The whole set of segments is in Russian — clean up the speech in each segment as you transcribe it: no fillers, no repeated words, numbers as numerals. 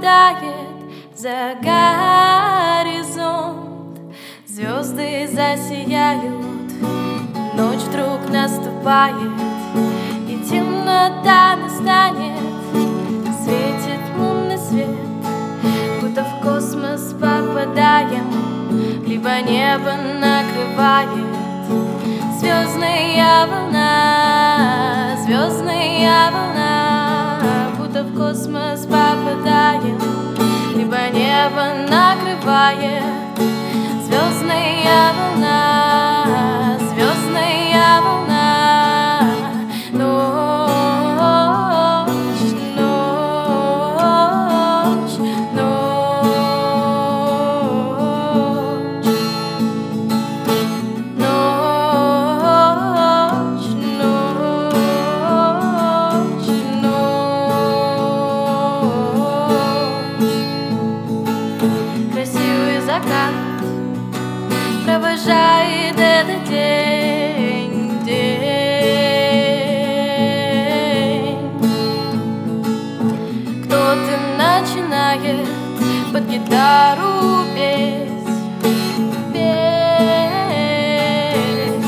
попадает за горизонт. Звезды засияют, ночь вдруг наступает, и темнота настанет. Светит лунный свет, будто в космос попадаем, либо небо накрывает звездная волна, звездная волна. Будто в космос попадаем, либо небо накрывает звездная волна, звездная волна. Ночь, ночь, ночь, ночь, ночь, ночь. Красивый закат провожает этот день, день. Кто-то начинает под гитару петь, петь,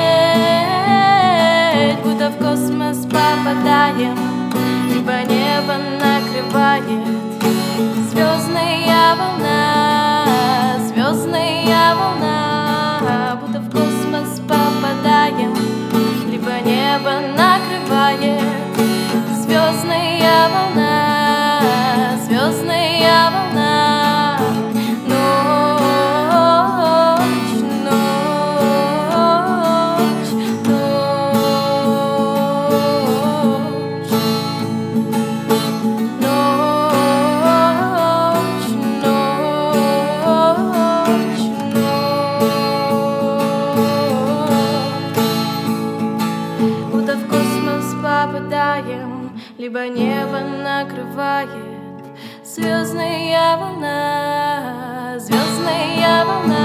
петь. Будто в космос попадаем, либо небо накрывает звездная волна, звездная волна. Будто в космос попадаем, либо небо накрывает звездная волна, звездная волна. Ночь, ночь, ночь, ночь, ночь, ночь. Будто в космос попадаем, либо небо накрывает звездная волна, звездная волна.